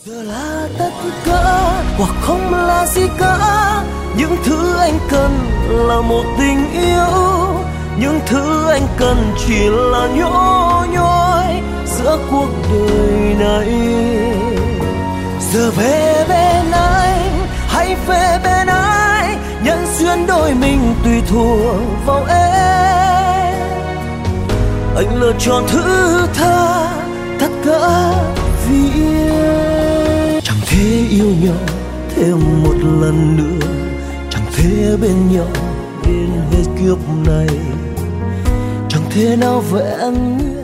Giờ là tất cả hoặc không là gì cả. Những thứ anh cần là một tình yêu, những thứ anh cần chỉ là nhỏ nhoi giữa cuộc đời này. Giờ về bên anh hay về bên ai, nhân duyên đôi mình tùy thuộc vào em. Anh lựa chọn thứ tha tất cả vì yêu. Chẳng thể yêu nhau thêm một lần nữa, chẳng thể bên nhau đến hết kiếp này, chẳng thể nào vẹn nguyên